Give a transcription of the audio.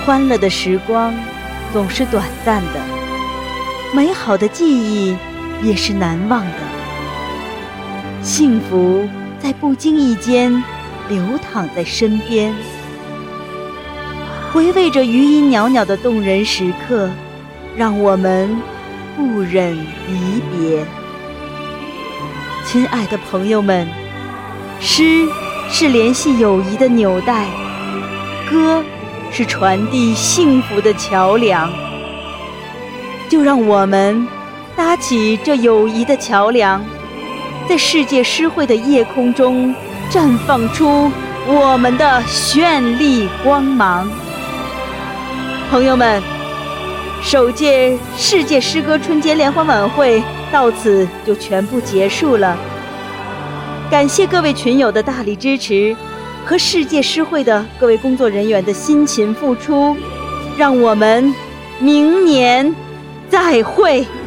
欢乐的时光总是短暂的，美好的记忆也是难忘的。幸福在不经意间流淌在身边，回味着余音袅袅的动人时刻，让我们不忍离别。亲爱的朋友们，诗是联系友谊的纽带，歌是传递幸福的桥梁。就让我们搭起这友谊的桥梁，在世界诗会的夜空中绽放出我们的绚丽光芒。朋友们，首届世界诗歌春节联欢晚会到此就全部结束了。感谢各位群友的大力支持和世界诗会的各位工作人员的辛勤付出，让我们明年再会。